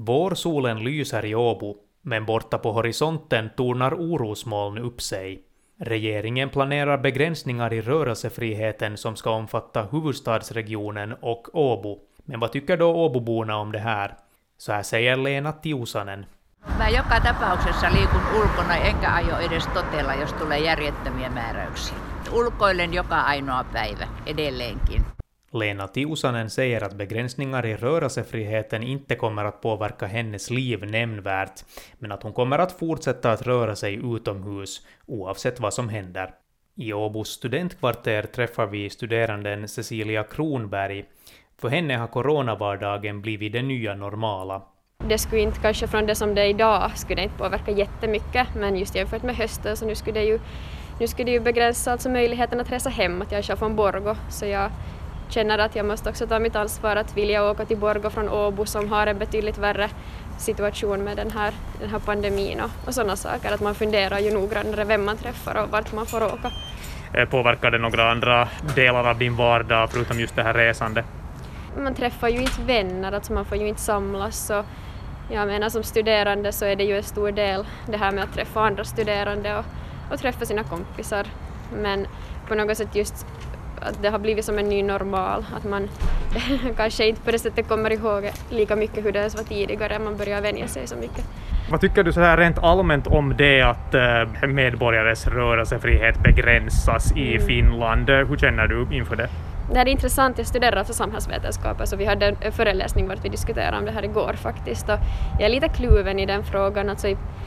Vårsolen lyser i Åbo, men borta på horisonten tornar orosmoln upp sig. Regeringen planerar begränsningar i rörelsefriheten som ska omfatta huvudstadsregionen och Åbo. Men vad tycker då Åboborna om det här? Så här säger Leena Tiusanen. Mä joka tapauksessa liikun ulkona enkä aio edes totella, jos tulee järjettömiä määräyksiä. Ulkoilen joka ainoa päivä edelleenkin. Leena Tiusanen säger att begränsningar i rörelsefriheten inte kommer att påverka hennes liv nämnvärt, men att hon kommer att fortsätta att röra sig utomhus, oavsett vad som händer. I Åbos studentkvarter träffar vi studeranden Cecilia Kronberg. För henne har coronavardagen blivit det nya normala. Det skulle inte kanske från det som det är idag skulle det inte påverka jättemycket, men just jämfört med hösten så nu skulle det ju begränsa alltså möjligheten att resa hem, att jag är själv från Borgå, så jag känner att jag måste också ta mitt ansvar att vilja åka till Borgå från Åbo som har en betydligt värre situation med den här pandemin och sådana saker, att man funderar ju noggrannare vem man träffar och vart man får åka. Påverkar det några andra delar av din vardag förutom just det här resande? Man träffar ju inte vänner, alltså man får ju inte samlas, så jag menar som studerande så är det ju en stor del det här med att träffa andra studerande och träffa sina kompisar, men på något sätt just att det har blivit som en ny normal, att man kanske inte på det sättet kommer ihåg lika mycket hur det var tidigare, man börjar vänja sig så mycket. Vad tycker du så här rent allmänt om det att medborgares rörelsefrihet begränsas i Finland? Hur känner du inför det? Det är intressant, jag studerar för samhällsvetenskap, så vi hade en föreläsning vart vi diskuterade om det här igår faktiskt, och jag är lite kluven i den frågan. Alltså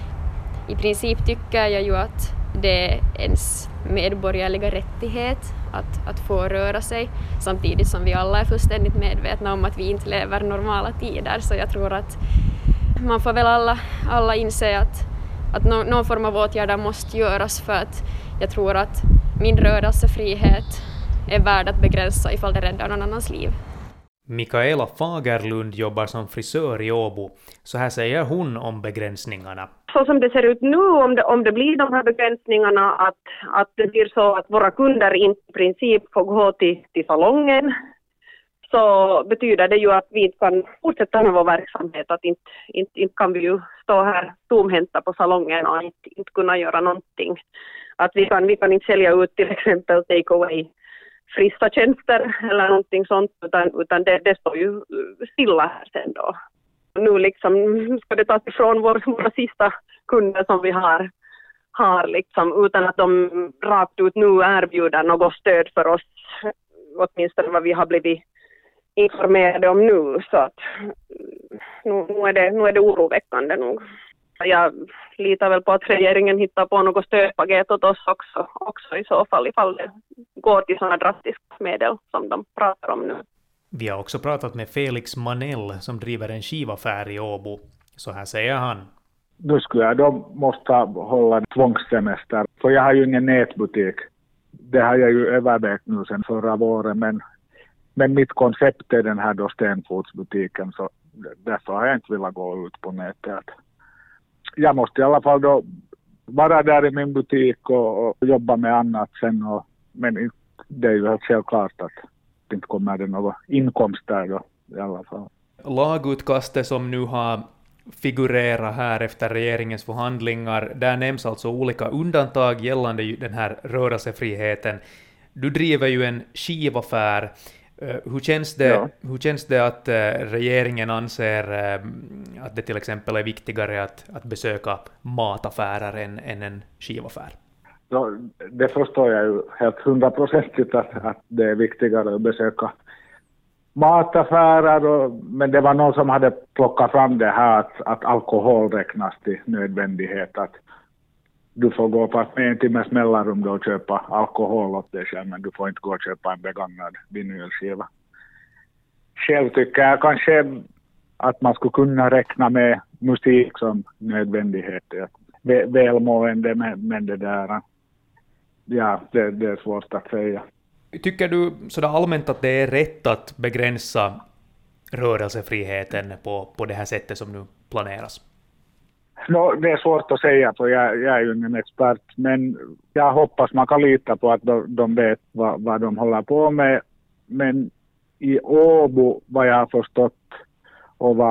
i princip tycker jag ju att det är ens medborgerliga rättighet att få röra sig, samtidigt som vi alla är fullständigt medvetna om att vi inte lever normala tider, så jag tror att man får väl alla inse att någon form av åtgärder måste göras, för att jag tror att min rörelsefrihet är värd att begränsa ifall det räddar någon annans liv. Mikaela Fagerlund jobbar som frisör i Åbo. Så här säger hon om begränsningarna. Så som det ser ut nu, om det blir de här begränsningarna, att det blir så att våra kunder inte i princip får gå till salongen, så betyder det ju att vi kan fortsätta med vår verksamhet. Att inte kan vi ju stå här tomhänta på salongen och inte kunna göra någonting. Att vi kan inte sälja ut till exempel take away frissa tjänster eller någonting sånt, utan det står ju stilla här sen då. Nu liksom ska det tas ifrån våra sista kunder som vi har liksom, utan att de rakt ut nu erbjuder något stöd för oss, åtminstone vad vi har blivit informerade om nu, så att nu är det oroväckande nog. Jag litar väl på att regeringen hittar på något stödpaket åt oss också i så fall, ifall det går till sådana drastiska medel som de pratar om nu. Vi har också pratat med Felix Manell som driver en skivaffär i Åbo. Så här säger han. Då skulle jag då måste hålla tvångssemester, för jag har ju ingen nätbutik. Det har jag ju övervägt nu sedan förra våren, men mitt koncept är den här då Stenfotsbutiken, så därför har jag inte velat gå ut på nätet. Jag måste i alla fall då vara där i min butik och jobba med annat sen, men det är ju helt självklart att det inte kommer det några inkomster då i alla fall. Lagutkastet som nu har figurerat här efter regeringens förhandlingar, där nämns alltså olika undantag gällande den här rörelsefriheten. Du driver ju en skivaffär. Hur känns det att regeringen anser att det till exempel är viktigare att besöka mataffärer än en skivaffär? Det förstår jag ju helt 100% att det är viktigare att besöka mataffärer, men det var någon som hade plockat fram det här att alkohol räknas till nödvändighet, att du får gå på med en timmes mellanrum då och köpa alkohol åt dig själv, men du får inte gå och köpa en begagnad vinylskiva. Själv tycker jag kanske att man skulle kunna räkna med musik som nödvändighet. Välmående, men det där, ja, det är svårt att säga. Tycker du sådär allmänt att det är rätt att begränsa rörelsefriheten på det här sättet som nu planeras? Det är svårt att säga, för jag är ju ingen expert, men jag hoppas man kan lita på att de vet vad de håller på med. Men i Åbo, vad jag har förstått och vad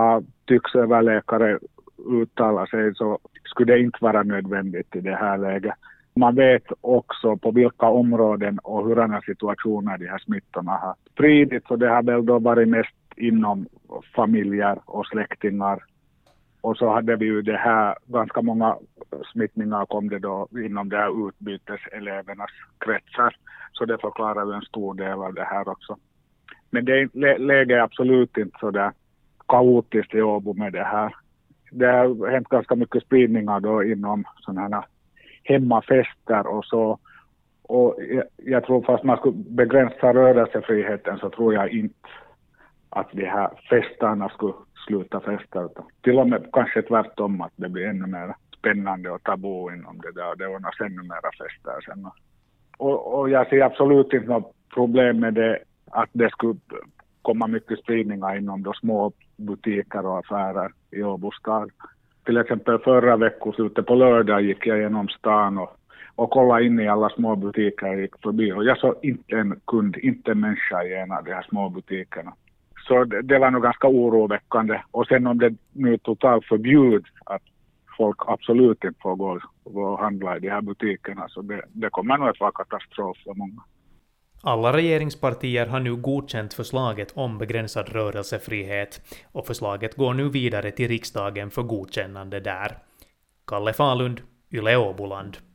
tycks överläkare uttala sig, så skulle det inte vara nödvändigt i det här läget. Man vet också på vilka områden och hurdana situationer de här smittorna har spridits, och det har väl då varit mest inom familjer och släktingar. Och så hade vi ju det här, ganska många smittningar kom det då inom det här utbyteselevernas kretsar. Så det förklarar ju en stor del av det här också. Men läget är absolut inte så där kaotiskt i Åbo med det här. Det har hänt ganska mycket spridningar då inom sådana här hemmafester och så. Och jag tror fast man skulle begränsa rörelsefriheten, så tror jag inte att de här festarna skulle sluta festa. Till och med kanske tvärtom, att det blir ännu mer spännande och tabu inom det där. Det ordnas ännu mera fester sen. Och jag ser absolut inte något problem med det, att det skulle komma mycket spridningar inom de små butiker och affärer i Åbo stad. Till exempel förra veckoslutet på lördag gick jag genom stan och kollade in i alla små butiker jag gick förbi. Och jag såg inte en kund, inte en människa i en av de här små butikerna. Så det var nog ganska oroväckande. Och sen om det nu totalt förbjuds att folk absolut inte får gå och handla i de här butikerna, så det kommer nog att vara katastrof för många. Alla regeringspartier har nu godkänt förslaget om begränsad rörelsefrihet, och förslaget går nu vidare till riksdagen för godkännande där. Kalle Falund, Yle Åboland.